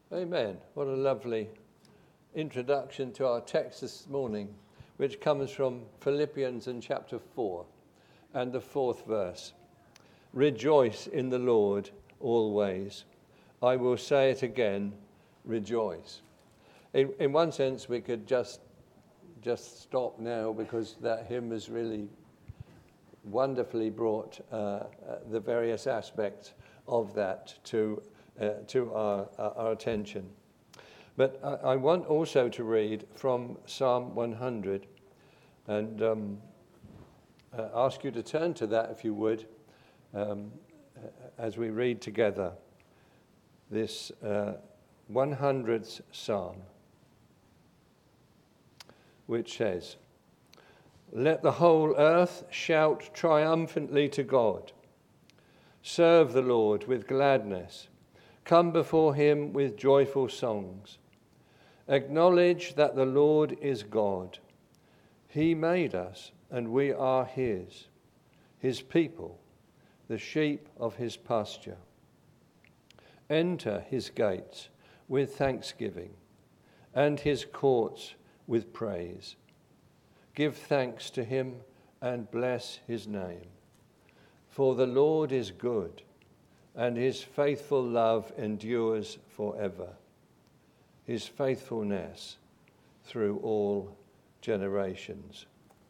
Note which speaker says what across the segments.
Speaker 1: Amen. What a lovely introduction to our text this morning, which comes from Philippians in chapter 4 and the 4th verse. Rejoice in the Lord always. I will say it again, rejoice. In one sense, we could just stop now, because that hymn has really wonderfully brought the various aspects of that to our attention. But I want also to read from Psalm 100 and ask you to turn to that, if you would, as we read together this 100th Psalm, which says, "Let the whole earth shout triumphantly to God. Serve the Lord with gladness. Come before him with joyful songs. Acknowledge that the Lord is God. He made us, and we are his people, the sheep of his pasture. Enter his gates with thanksgiving, and his courts with praise. Give thanks to him and bless his name. For the Lord is good, and his faithful love endures forever. His faithfulness through all generations."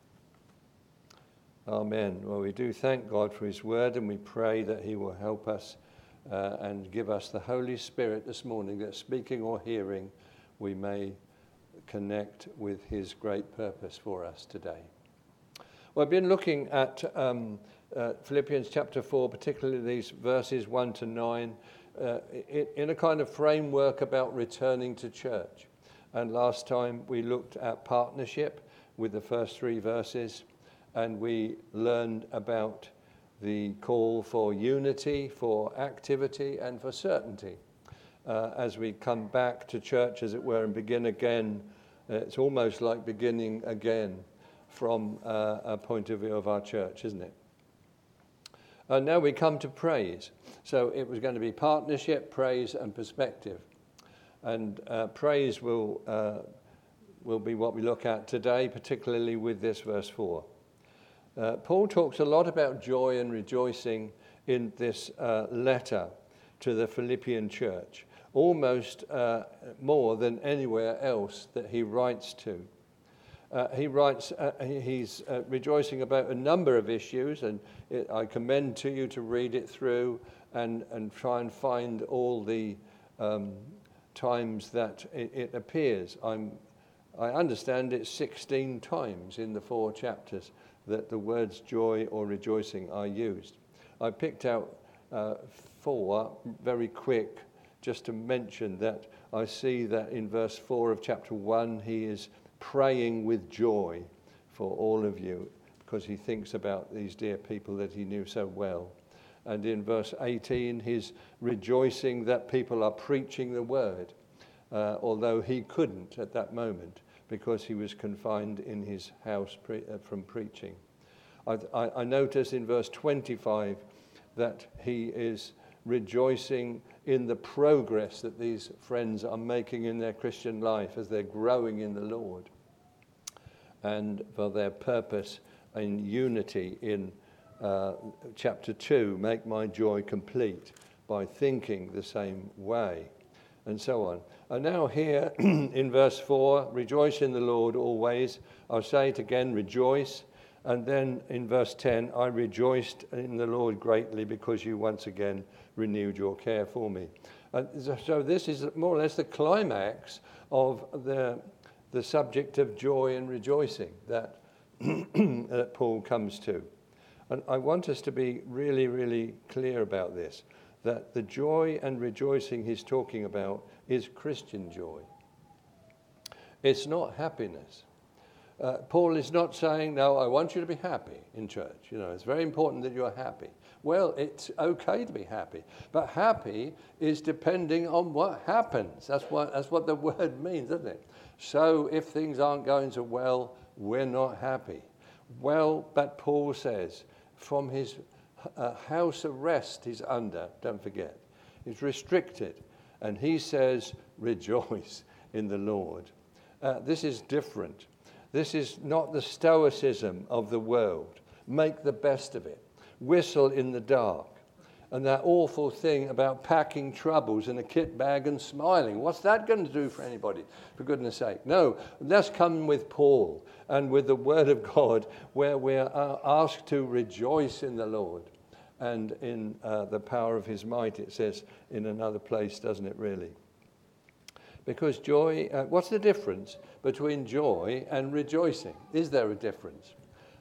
Speaker 1: Amen. Well, we do thank God for his word, and we pray that he will help us and give us the Holy Spirit this morning, that speaking or hearing, we may connect with his great purpose for us today. Well, I've been looking at Philippians chapter 4, particularly these verses 1 to 9, in a kind of framework about returning to church. And last time we looked at partnership with the first 3 verses, and we learned about the call for unity, for activity, and for certainty. As we come back to church, as it were, and begin again, it's almost like beginning again from a point of view of our church, isn't it? And now we come to praise. So it was going to be partnership, praise, and perspective. And praise will be what we look at today, particularly with this verse 4. Paul talks a lot about joy and rejoicing in this letter to the Philippian church, almost more than anywhere else that he writes to. He's rejoicing about a number of issues, and I commend to you to read it through and try and find all the times that it appears. I understand it's 16 times in the 4 chapters that the words joy or rejoicing are used. I picked out 4 very quick, just to mention that I see that in verse 4 of chapter 1, he is praying with joy for all of you, because he thinks about these dear people that he knew so well. And in verse 18, he's rejoicing that people are preaching the word, although he couldn't at that moment because he was confined in his house from preaching. I notice in verse 25 that he is rejoicing in the progress that these friends are making in their Christian life as they're growing in the Lord, and for their purpose in unity in chapter 2, make my joy complete by thinking the same way, and so on. And now here in verse 4, rejoice in the Lord always. I'll say it again, rejoice. And then in verse 10, I rejoiced in the Lord greatly because you once again renewed your care for me. So this is more or less the climax of the subject of joy and rejoicing that, that Paul comes to. And I want us to be really, really clear about this, that the joy and rejoicing he's talking about is Christian joy. It's not happiness. Paul is not saying, no, I want you to be happy in church. You know, it's very important that you're happy. Well, it's okay to be happy, but happy is depending on what happens. That's what the word means, isn't it? So if things aren't going so well, we're not happy. Well, but Paul says, from his house arrest he's under, don't forget, he's restricted. And he says, rejoice in the Lord. This is different. This is not the stoicism of the world. Make the best of it. Whistle in the dark. And that awful thing about packing troubles in a kit bag and smiling. What's that going to do for anybody, for goodness sake? No, let's come with Paul and with the Word of God, where we're asked to rejoice in the Lord and in the power of his might, it says in another place, doesn't it really? Because joy, what's the difference between joy and rejoicing? Is there a difference?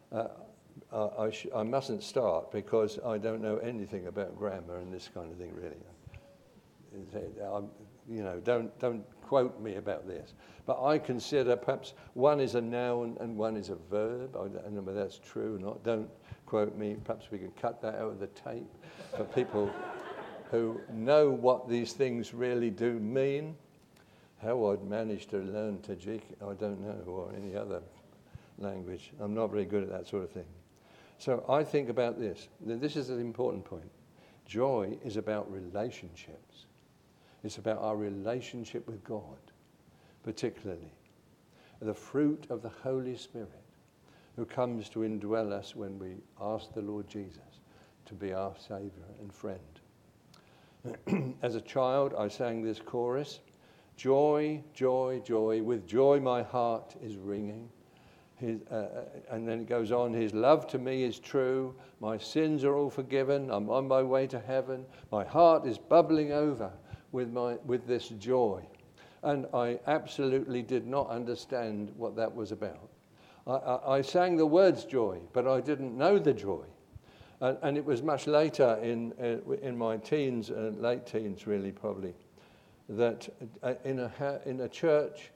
Speaker 1: I mustn't start because I don't know anything about grammar and this kind of thing, really. Don't quote me about this. But I consider perhaps one is a noun and one is a verb. I don't know whether that's true or not. Don't quote me. Perhaps we can cut that out of the tape for people who know what these things really do mean. How I'd managed to learn Tajik, I don't know, or any other language. I'm not very good at that sort of thing. So I think about this. This is an important point. Joy is about relationships. It's about our relationship with God, particularly. The fruit of the Holy Spirit who comes to indwell us when we ask the Lord Jesus to be our Saviour and friend. As a child, I sang this chorus, joy, joy, joy, with joy my heart is ringing. And then it goes on, his love to me is true, my sins are all forgiven, I'm on my way to heaven, my heart is bubbling over with this joy. And I absolutely did not understand what that was about. I sang the words joy, but I didn't know the joy. And it was much later in my teens, late teens really probably, that in a church,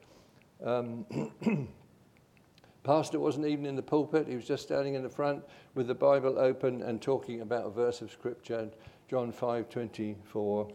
Speaker 1: pastor wasn't even in the pulpit. He was just standing in the front with the Bible open and talking about a verse of Scripture, John 5:24.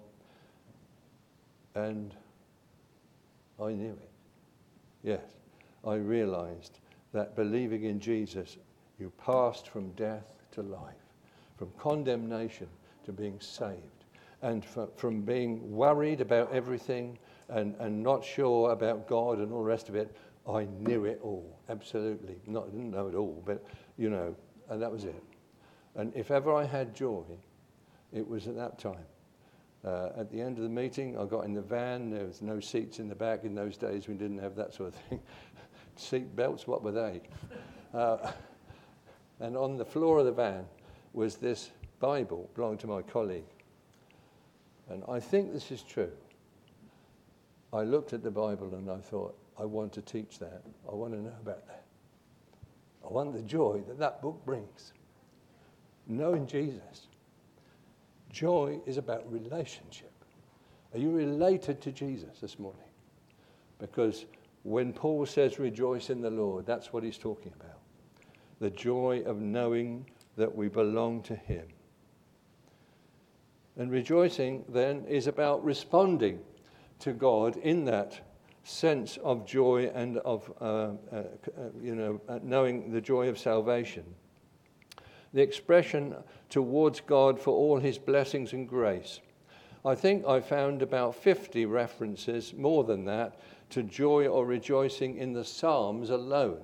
Speaker 1: And I knew it. Yes, I realized that believing in Jesus, you passed from death to life, from condemnation to being saved, and from being worried about everything and not sure about God and all the rest of it. I knew it all, absolutely. I didn't know it all, but, and that was it. And if ever I had joy, it was at that time. At the end of the meeting, I got in the van. There was no seats in the back. In those days, we didn't have that sort of thing. Seat belts, what were they? And on the floor of the van was this Bible, belonging to my colleague. And I think this is true. I looked at the Bible and I thought, I want to teach that. I want to know about that. I want the joy that book brings. Knowing Jesus. Joy is about relationship. Are you related to Jesus this morning? Because when Paul says rejoice in the Lord, that's what he's talking about. The joy of knowing that we belong to him. And rejoicing then is about responding to God in that sense of joy and of, knowing the joy of salvation. The expression towards God for all his blessings and grace. I think I found about 50 references, more than that, to joy or rejoicing in the Psalms alone.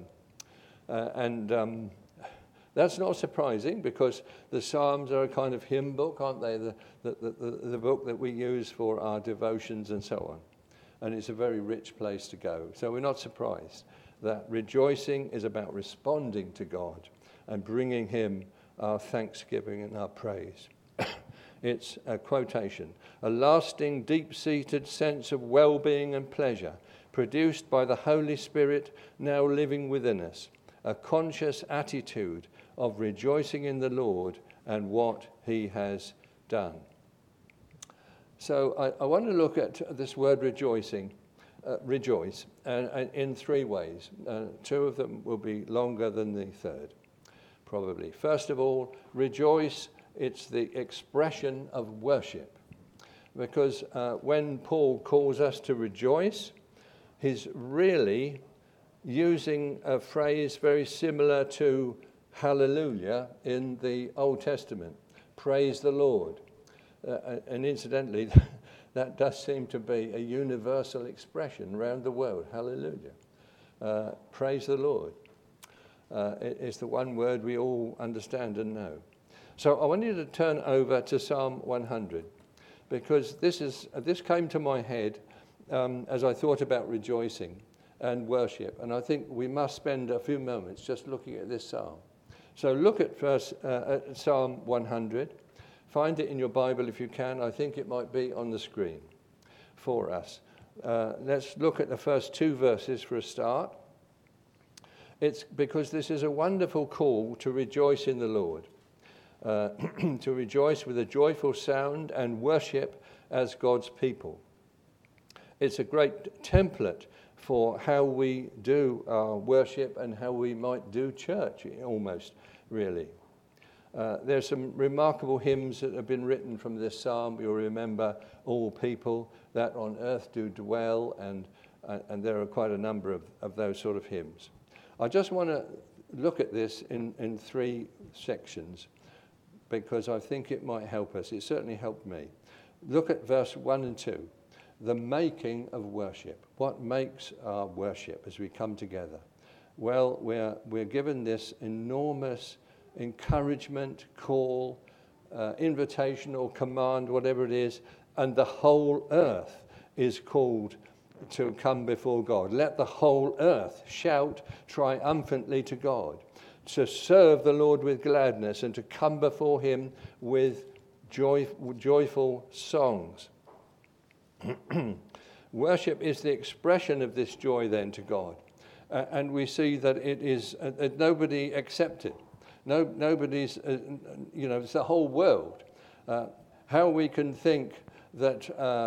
Speaker 1: That's not surprising because the Psalms are a kind of hymn book, aren't they? The book that we use for our devotions and so on. And it's a very rich place to go. So we're not surprised that rejoicing is about responding to God and bringing him our thanksgiving and our praise. It's a quotation. A lasting, deep-seated sense of well-being and pleasure produced by the Holy Spirit now living within us. A conscious attitude of rejoicing in the Lord and what he has done. So I want to look at this word rejoicing, rejoice, and in three ways. Two of them will be longer than the third, probably. First of all, rejoice, it's the expression of worship. Because when Paul calls us to rejoice, he's really using a phrase very similar to hallelujah in the Old Testament. Praise the Lord. And incidentally, that does seem to be a universal expression around the world. Hallelujah. Praise the Lord. It's the one word we all understand and know. So I want you to turn over to Psalm 100, because this came to my head as I thought about rejoicing and worship, and I think we must spend a few moments just looking at this psalm. So look at at Psalm 100. Find it in your Bible if you can. I think it might be on the screen for us. Let's look at the first 2 verses for a start. It's because this is a wonderful call to rejoice in the Lord, to rejoice with a joyful sound and worship as God's people. It's a great template for how we do our worship and how we might do church, almost, really. There's some remarkable hymns that have been written from this psalm. You'll remember All People That on Earth Do Dwell, and there are quite a number of those sort of hymns. I just want to look at this in 3 sections, because I think it might help us. It certainly helped me. Look at verse 1 and 2. The making of worship. What makes our worship as we come together? Well, we're given this enormous encouragement, call, invitation or command, whatever it is, and the whole earth is called to come before God. Let the whole earth shout triumphantly to God, to serve the Lord with gladness and to come before him with joyful songs. Worship is the expression of this joy then to God. And we see that it is nobody except it. Nobody's, it's the whole world. How we can think that,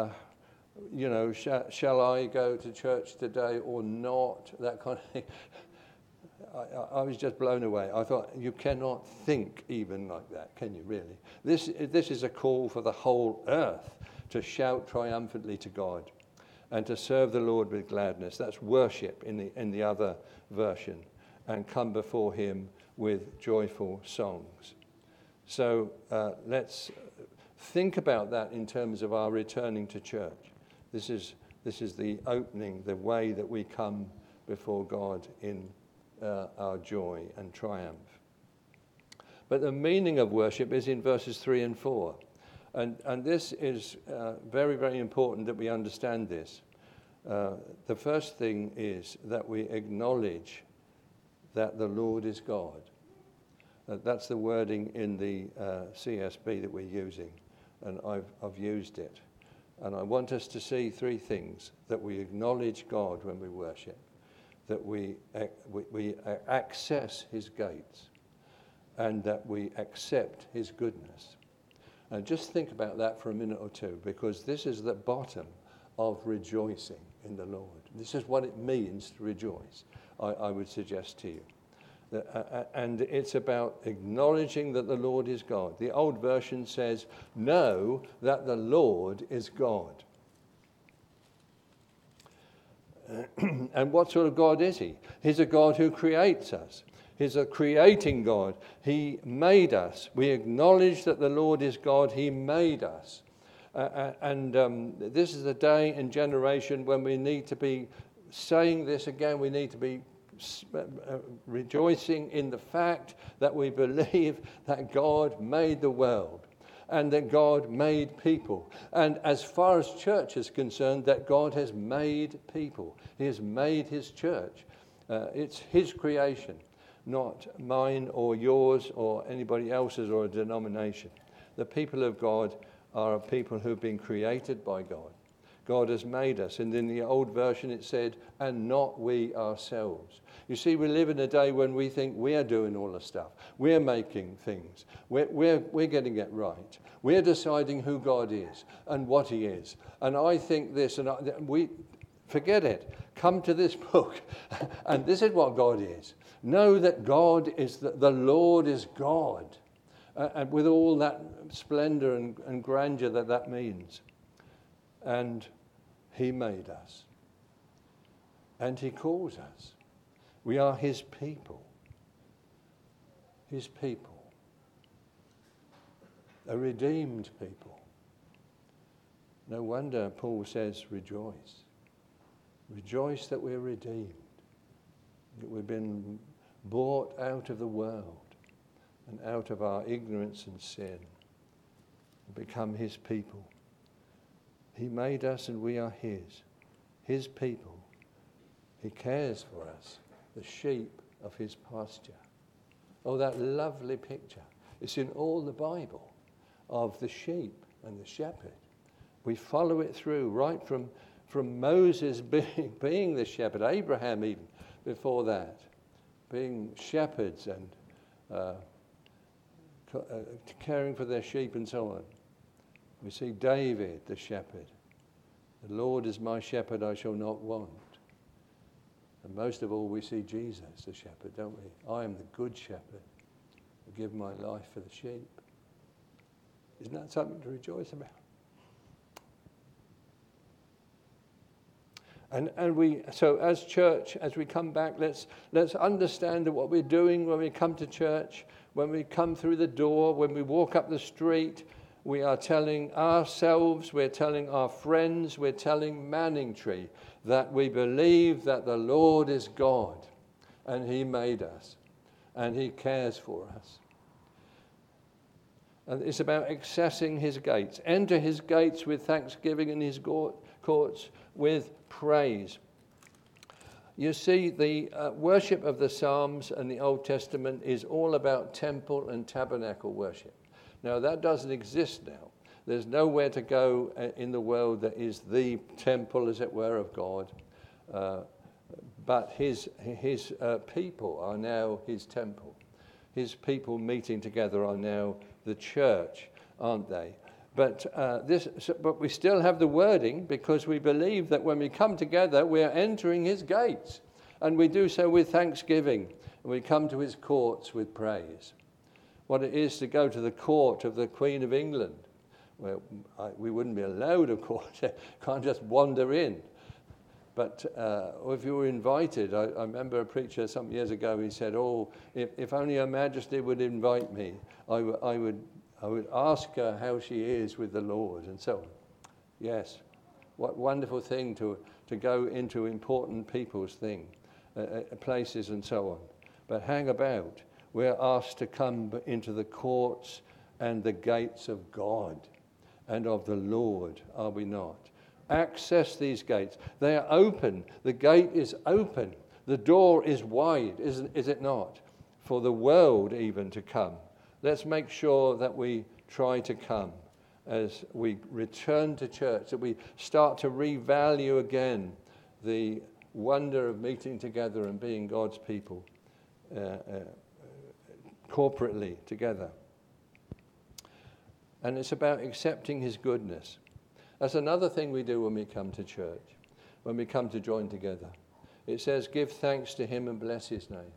Speaker 1: shall I go to church today or not? That kind of thing. I was just blown away. I thought, you cannot think even like that, can you really? This is a call for the whole earth to shout triumphantly to God and to serve the Lord with gladness. That's worship in the other version, and come before him with joyful songs. So let's think about that in terms of our returning to church. This is the opening, the way that we come before God in our joy and triumph. But the meaning of worship is in verses 3 and 4. And this is very, very important that we understand this. The first thing is that we acknowledge that the Lord is God. That's the wording in the CSB that we're using, and I've used it. And I want us to see 3 things: that we acknowledge God when we worship, that we access his gates, and that we accept his goodness. And just think about that for a minute or two, because this is the bottom of rejoicing in the Lord. This is what it means to rejoice, I would suggest to you. And it's about acknowledging that the Lord is God. The old version says, know that the Lord is God. And what sort of God is he? He's a God who creates us. He's a creating God. He made us. We acknowledge that the Lord is God. He made us. This is a day and generation when we need to be saying this again. We need to be rejoicing in the fact that we believe that God made the world and that God made people. And as far as church is concerned, that God has made people. He has made his church. It's his creation, not mine or yours or anybody else's or a denomination. The people of God are a people who've been created by God. God has made us. And in the old version it said, and not we ourselves. You see, we live in a day when we think we are doing all the stuff. We're making things. We're getting it right. We're deciding who God is and what he is. And I think this, and we forget it. Come to this book, and this is what God is. Know that God is, the Lord is God. And with all that splendor and grandeur that means. And he made us. And he calls us. We are his people. His people. A redeemed people. No wonder Paul says, rejoice. Rejoice that we're redeemed, that we've been bought out of the world and out of our ignorance and sin and become his people. He made us and we are his people. He cares for us, the sheep of his pasture. Oh, that lovely picture. It's in all the Bible of the sheep and the shepherd. We follow it through right from Moses being the shepherd, Abraham even before that, being shepherds and caring for their sheep and so on. We see David, the shepherd. The Lord is my shepherd, I shall not want. And most of all, we see Jesus, the shepherd, don't we? I am the good shepherd. I give my life for the sheep. Isn't that something to rejoice about? So as church, as we come back, let's understand that what we're doing when we come to church, when we come through the door, when we walk up the street, we are telling ourselves, we're telling our friends, we're telling Manningtree that we believe that the Lord is God and he made us and he cares for us. And it's about accessing his gates. Enter his gates with thanksgiving and his courts with praise. You see, the worship of the Psalms and the Old Testament is all about temple and tabernacle worship. Now, that doesn't exist now. There's nowhere to go in the world that is the temple, as it were, of God. But his people are now his temple. His people meeting together are now the church, aren't they? But we still have the wording because we believe that when we come together, we're entering his gates. And we do so with thanksgiving. And we come to his courts with praise. What it is to go to the court of the Queen of England, where we wouldn't be allowed, of course. Can't just wander in. But if you were invited, I remember a preacher some years ago, he said, if only Her Majesty would invite me, I would ask her how she is with the Lord, and so on. Yes, what wonderful thing to go into important people's places and so on. But hang about. We're asked to come into the courts and the gates of God and of the Lord, are we not? Access these gates. They are open. The gate is open. The door is wide, is it not? For the world even to come. Let's make sure that we try to come as we return to church, that we start to revalue again the wonder of meeting together and being God's people corporately together. And it's about accepting his goodness. That's another thing we do when we come to church, when we come to join together. It says, give thanks to him and bless his name.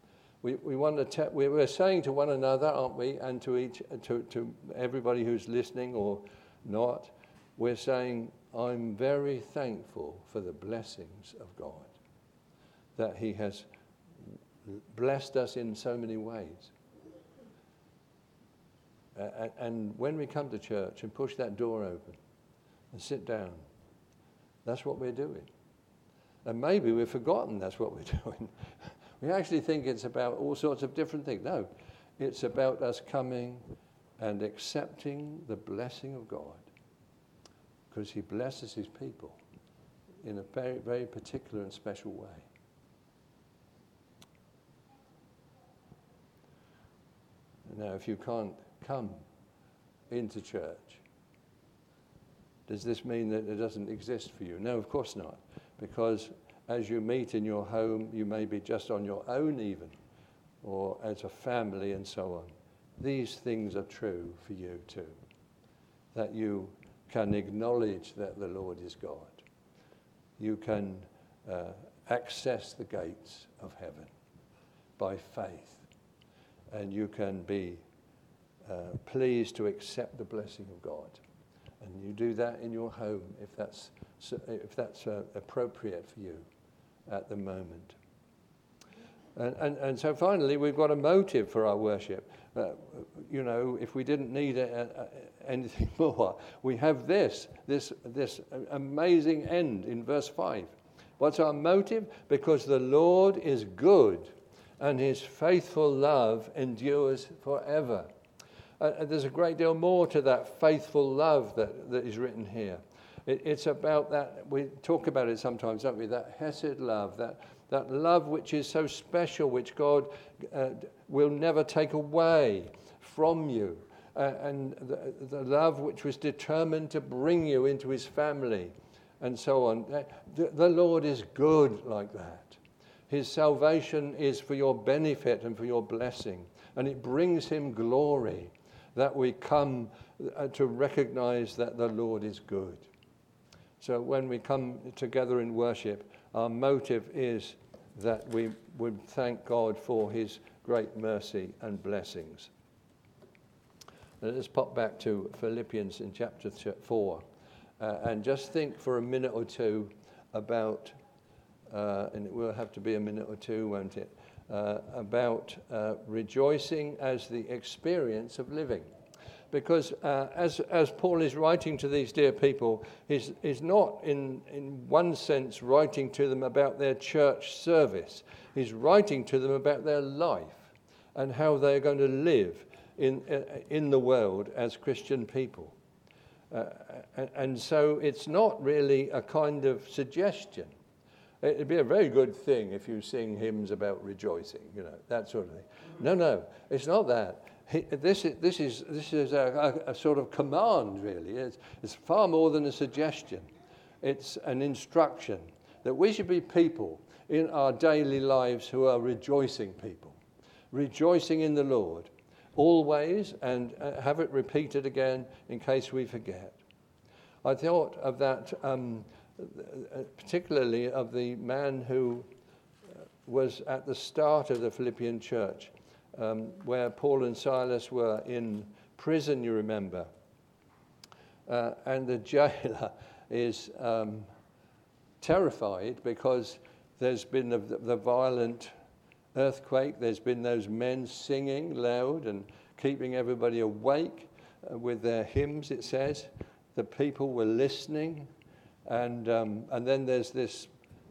Speaker 1: We're saying to one another, aren't we, and to everybody who's listening or not, we're saying, I'm very thankful for the blessings of God, that he has blessed us in so many ways. And when we come to church and push that door open and sit down, that's what we're doing. And maybe we've forgotten that's what we're doing. We actually think it's about all sorts of different things. No, it's about us coming and accepting the blessing of God, because he blesses his people in a very, very particular and special way. Now, if you can't come into church, does this mean that it doesn't exist for you? No, of course not. Because as you meet in your home, you may be just on your own even, or as a family and so on. These things are true for you too. That you can acknowledge that the Lord is God. You can access the gates of heaven by faith. And you can be pleased to accept the blessing of God. And you do that in your home if that's appropriate for you at the moment. And so finally, we've got a motive for our worship. If we didn't need anything more, we have this amazing end in verse 5. What's our motive? Because the Lord is good, and his faithful love endures forever. There's a great deal more to that faithful love that is written here. It's about that, we talk about it sometimes, don't we? That hesed love, that love which is so special, which God will never take away from you. And the love which was determined to bring you into his family, and so on. The Lord is good like that. His salvation is for your benefit and for your blessing. And it brings him glory that we come to recognize that the Lord is good. So when we come together in worship, our motive is that we would thank God for his great mercy and blessings. Now let's pop back to Philippians in chapter 4 and just think for a minute or two about, and it will have to be a minute or two, won't it, about rejoicing as the experience of living. Because as Paul is writing to these dear people, he's not in one sense writing to them about their church service. He's writing to them about their life and how they're going to live in the world as Christian people. And so it's not really a kind of suggestion. It'd be a very good thing if you sing hymns about rejoicing, that sort of thing. No, it's not that. This is a sort of command, really. It's far more than a suggestion. It's an instruction that we should be people in our daily lives who are rejoicing people, rejoicing in the Lord, always, and have it repeated again in case we forget. I thought of that, particularly of the man who was at the start of the Philippian church, where Paul and Silas were in prison, you remember. And the jailer is terrified because there's been the violent earthquake. There's been those men singing loud and keeping everybody awake with their hymns, it says. The people were listening. And then there's this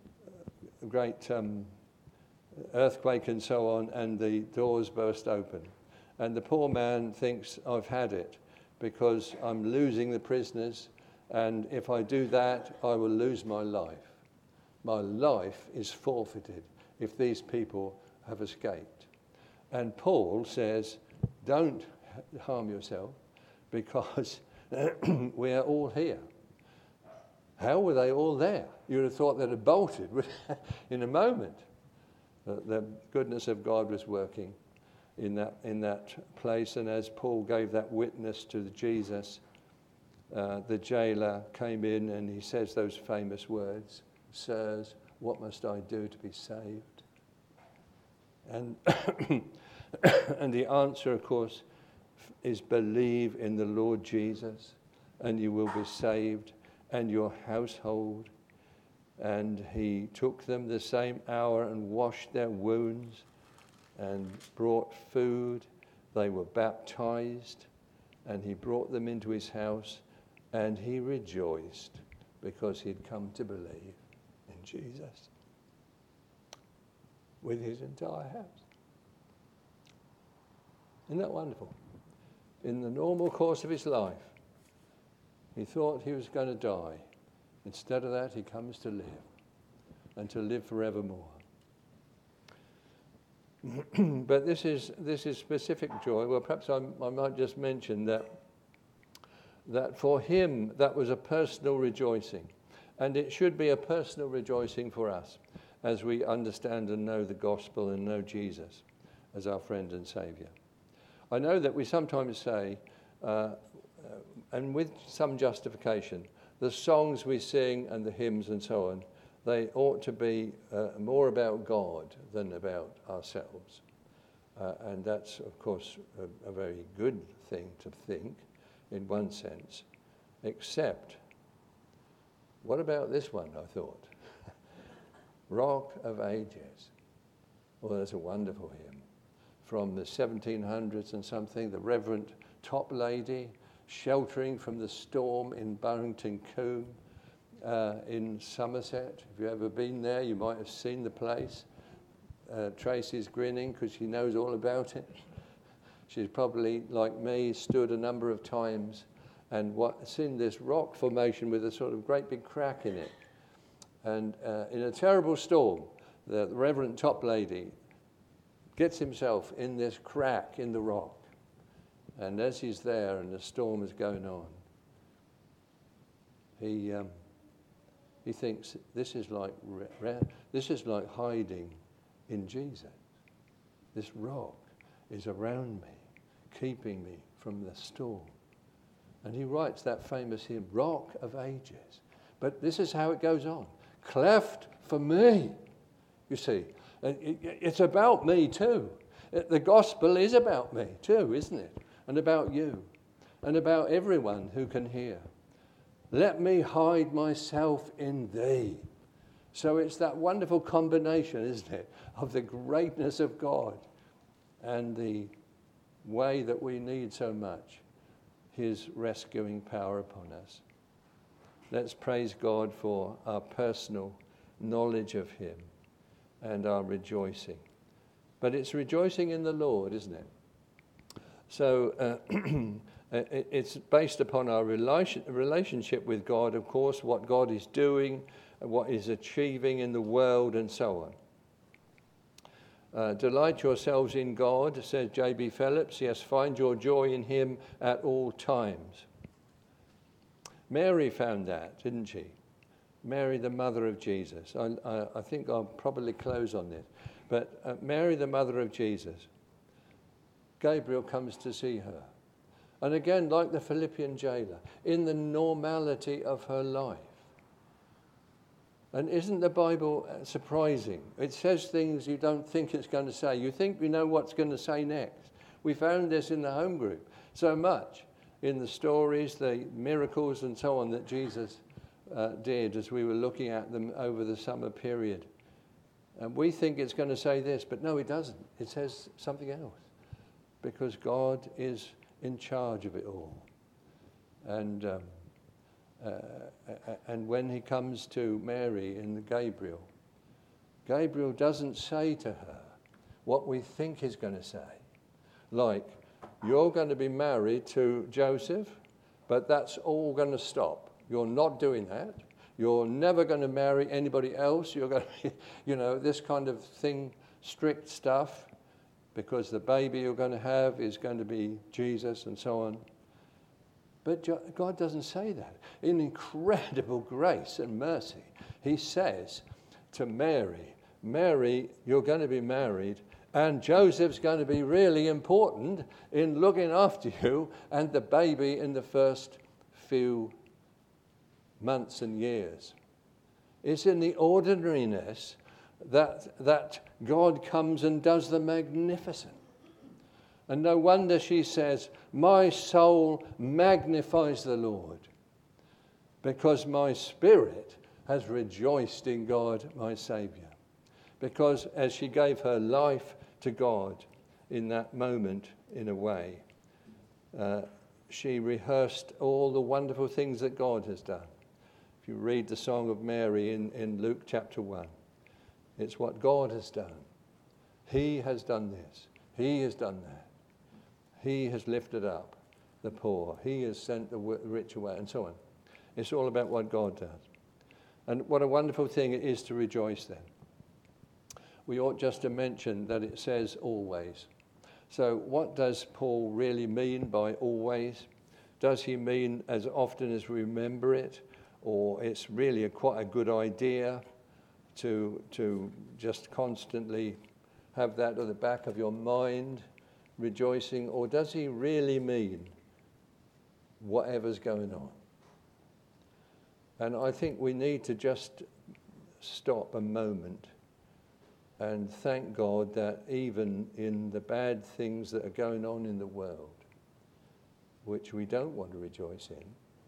Speaker 1: great earthquake and so on, and the doors burst open. And the poor man thinks, I've had it, because I'm losing the prisoners, and if I do that, I will lose my life. My life is forfeited if these people have escaped. And Paul says, don't harm yourself, because we are all here. How were they all there? You would have thought they'd have bolted in a moment. The goodness of God was working in that place, and as Paul gave that witness to Jesus, the jailer came in and he says those famous words, "Sirs, what must I do to be saved?" And and the answer, of course, is believe in the Lord Jesus, and you will be saved, and your household. And he took them the same hour and washed their wounds and brought food. They were baptized, and he brought them into his house, and he rejoiced because he'd come to believe in Jesus with his entire house. Isn't that wonderful? In the normal course of his life, he thought he was going to die. Instead of that, he comes to live, and to live forevermore. But this is specific joy. Well, perhaps I might just mention that for him, that was a personal rejoicing. And it should be a personal rejoicing for us as we understand and know the gospel and know Jesus as our friend and Saviour. I know that we sometimes say, and with some justification, the songs we sing and the hymns and so on, they ought to be more about God than about ourselves. And that's, of course, a very good thing to think in one sense. Except, what about this one, I thought? Rock of Ages. Well, that's a wonderful hymn. From the 1700s and something, the Reverend Toplady, sheltering from the storm in Burrington Combe in Somerset. If you've ever been there, you might have seen the place. Tracy's grinning because she knows all about it. She's probably, like me, stood a number of times and seen this rock formation with a sort of great big crack in it. And in a terrible storm, the Reverend Toplady gets himself in this crack in the rock. And as he's there and the storm is going on, he thinks, this is like hiding in Jesus. This rock is around me, keeping me from the storm. And he writes that famous hymn, Rock of Ages. But this is how it goes on. Cleft for me. You see, it's about me too. The gospel is about me too, isn't it? And about you. And about everyone who can hear. Let me hide myself in thee. So it's that wonderful combination, isn't it, of the greatness of God and the way that we need so much his rescuing power upon us. Let's praise God for our personal knowledge of him and our rejoicing. But it's rejoicing in the Lord, isn't it? So it's based upon our relationship with God, of course, what God is doing, what he's achieving in the world, and so on. Delight yourselves in God, says J.B. Phillips. Yes, find your joy in him at all times. Mary found that, didn't she? Mary, the mother of Jesus. I think I'll probably close on this. But Mary, the mother of Jesus, Gabriel comes to see her. And again, like the Philippian jailer, in the normality of her life. And isn't the Bible surprising? It says things you don't think it's going to say. You think you know what's going to say next. We found this in the home group so much, in the stories, the miracles and so on that Jesus did as we were looking at them over the summer period. And we think it's going to say this, but no, it doesn't. It says something else. Because God is in charge of it all. And when he comes to Mary in the Gabriel doesn't say to her what we think he's going to say. Like, you're going to be married to Joseph, but that's all going to stop. You're not doing that. You're never going to marry anybody else. You're going to, this kind of thing, strict stuff, because the baby you're going to have is going to be Jesus and so on. But God doesn't say that. In incredible grace and mercy, he says to Mary, Mary, you're going to be married, and Joseph's going to be really important in looking after you and the baby in the first few months and years. It's in the ordinariness that God comes and does the magnificent. And no wonder she says, my soul magnifies the Lord, because my spirit has rejoiced in God, my Saviour. Because as she gave her life to God in that moment, in a way, she rehearsed all the wonderful things that God has done. If you read the Song of Mary in Luke chapter 1, it's what God has done. He has done this. He has done that. He has lifted up the poor. He has sent the rich away, and so on. It's all about what God does. And what a wonderful thing it is to rejoice then. We ought just to mention that it says always. So what does Paul really mean by always? Does he mean as often as we remember it? Or it's really quite a good idea to just constantly have that at the back of your mind, rejoicing? Or does he really mean whatever's going on? And I think we need to just stop a moment and thank God that even in the bad things that are going on in the world, which we don't want to rejoice in,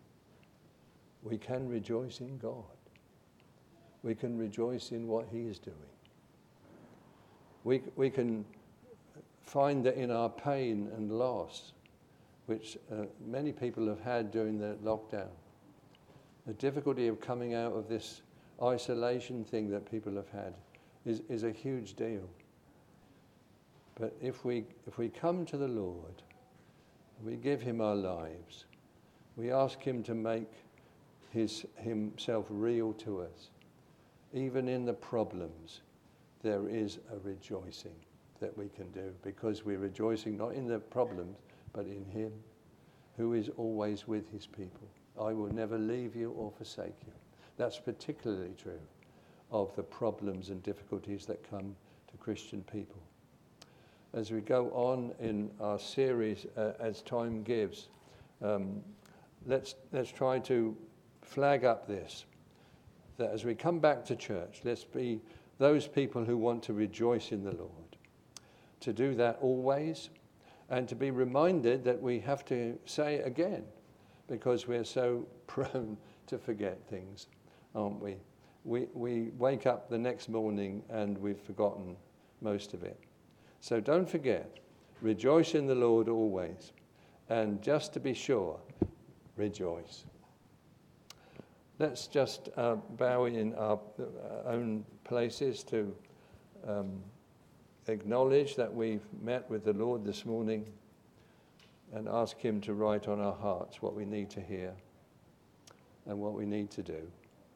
Speaker 1: we can rejoice in God. We can rejoice in what he is doing. We can find that in our pain and loss, which many people have had during the lockdown. The difficulty of coming out of this isolation thing that people have had is a huge deal. But if we come to the Lord, we give him our lives, we ask him to make himself real to us, even in the problems, there is a rejoicing that we can do, because we're rejoicing not in the problems, but in him, who is always with his people. I will never leave you or forsake you. That's particularly true of the problems and difficulties that come to Christian people. As we go on in our series, as time gives, let's try to flag up this, that as we come back to church, let's be those people who want to rejoice in the Lord, to do that always, and to be reminded that we have to say it again, because we're so prone to forget things, aren't we? We wake up the next morning and we've forgotten most of it. So don't forget, rejoice in the Lord always, and just to be sure, rejoice. Let's just bow in our own places to acknowledge that we've met with the Lord this morning, and ask him to write on our hearts what we need to hear and what we need to do.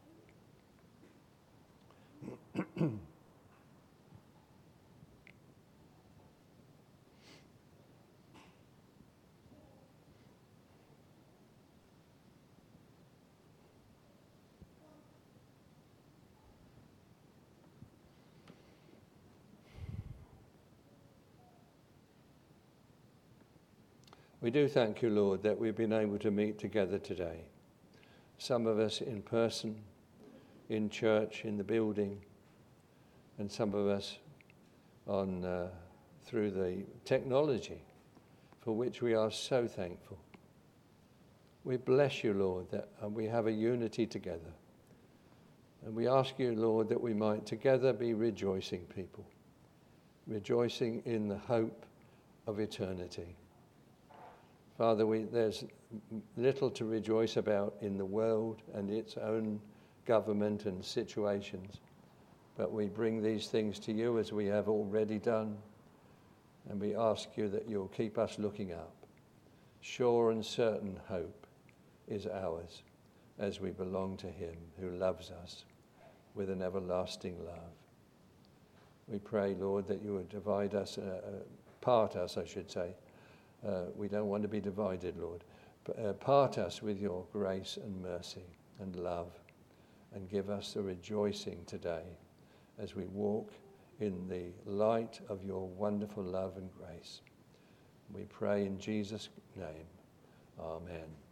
Speaker 1: We do thank you, Lord, that we've been able to meet together today. Some of us in person, in church, in the building, and some of us on through the technology, for which we are so thankful. We bless you, Lord, that we have a unity together. And we ask you, Lord, that we might together be rejoicing people, rejoicing in the hope of eternity. Father, there's little to rejoice about in the world and its own government and situations, but we bring these things to you as we have already done, and we ask you that you'll keep us looking up. Sure and certain hope is ours as we belong to him who loves us with an everlasting love. We pray, Lord, that you would divide us, part us, I should say. We don't want to be divided, Lord. Part us with your grace and mercy and love, and give us the rejoicing today as we walk in the light of your wonderful love and grace. We pray in Jesus' name. Amen.